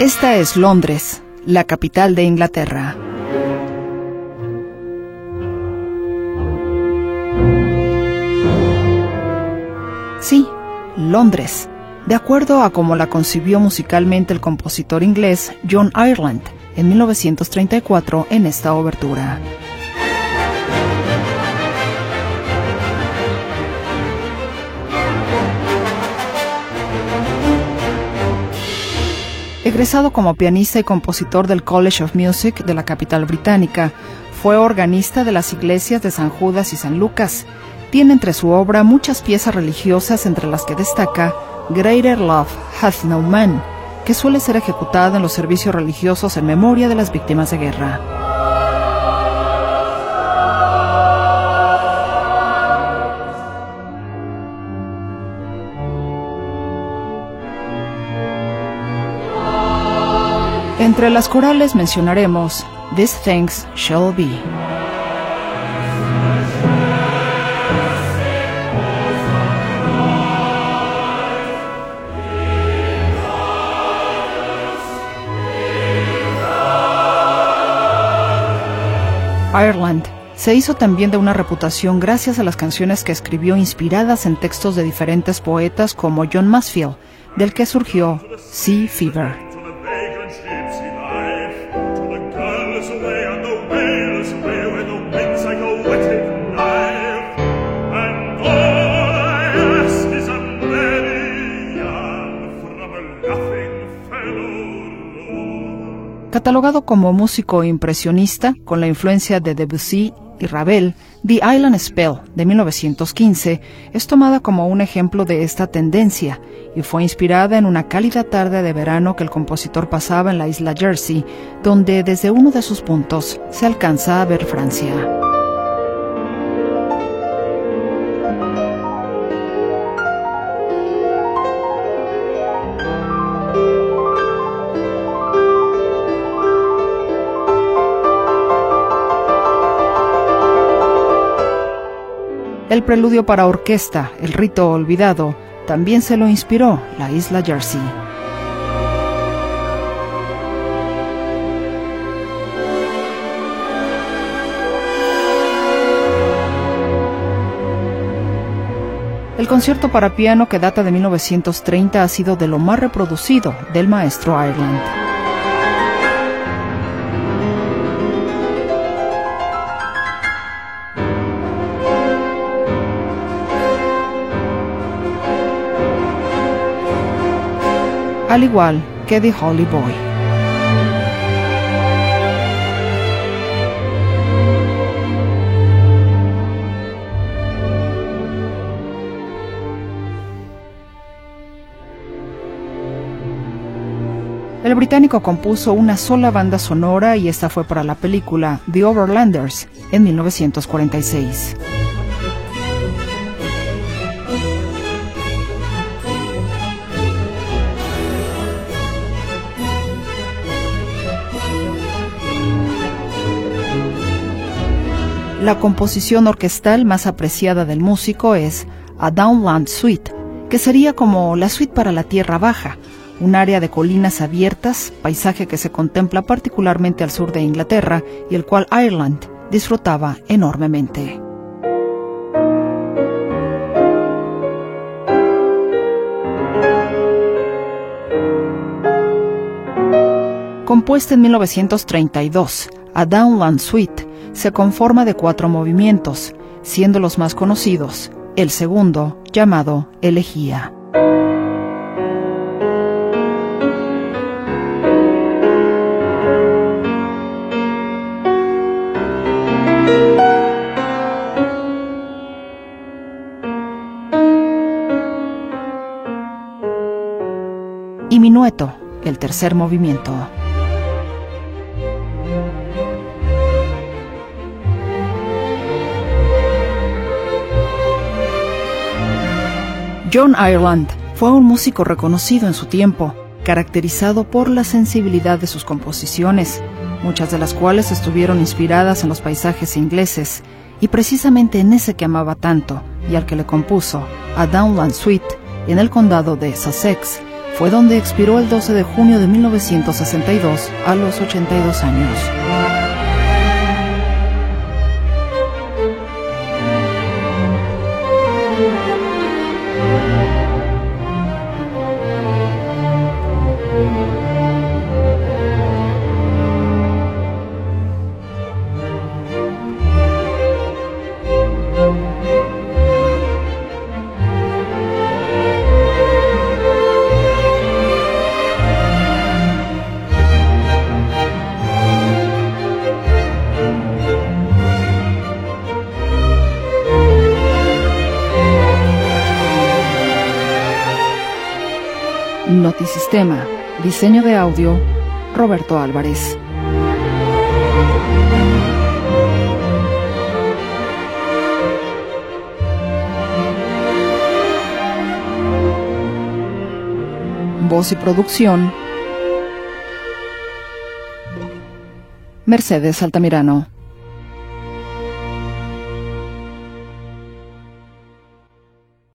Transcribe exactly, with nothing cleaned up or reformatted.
Esta es Londres, la capital de Inglaterra. Sí, Londres, de acuerdo a cómo la concibió musicalmente el compositor inglés John Ireland en mil novecientos treinta y cuatro en esta obertura. Egresado como pianista y compositor del College of Music de la capital británica, fue organista de las iglesias de San Judas y San Lucas. Tiene entre su obra muchas piezas religiosas, entre las que destaca Greater Love Hath No Man, que suele ser ejecutada en los servicios religiosos en memoria de las víctimas de guerra. Entre las corales mencionaremos These Things Shall Be. Ireland se hizo también de una reputación gracias a las canciones que escribió inspiradas en textos de diferentes poetas como John Masefield, del que surgió Sea Fever. Catalogado como músico impresionista, con la influencia de Debussy y Ravel, The Island Spell, de mil novecientos quince, es tomada como un ejemplo de esta tendencia, y fue inspirada en una cálida tarde de verano que el compositor pasaba en la isla Jersey, donde desde uno de sus puntos se alcanza a ver Francia. El preludio para orquesta, El rito olvidado, también se lo inspiró la isla Jersey. El concierto para piano, que data de mil novecientos treinta, ha sido de lo más reproducido del maestro Ireland. Al igual que The Holy Boy. El británico compuso una sola banda sonora y esta fue para la película The Overlanders en mil novecientos cuarenta y seis. La composición orquestal más apreciada del músico es A Downland Suite, que sería como la suite para la Tierra Baja, un área de colinas abiertas, paisaje que se contempla particularmente al sur de Inglaterra y el cual Ireland disfrutaba enormemente. Compuesta en mil novecientos treinta y dos, A Downland Suite se conforma de cuatro movimientos, siendo los más conocidos el segundo, llamado Elegía. Y Minueto, el tercer movimiento. John Ireland fue un músico reconocido en su tiempo, caracterizado por la sensibilidad de sus composiciones, muchas de las cuales estuvieron inspiradas en los paisajes ingleses, y precisamente en ese que amaba tanto y al que le compuso A Downland Suite en el condado de Sussex, fue donde expiró el doce de junio de mil novecientos sesenta y dos a los ochenta y dos años. Notisistema, diseño de audio, Roberto Álvarez. Voz y producción, Mercedes Altamirano.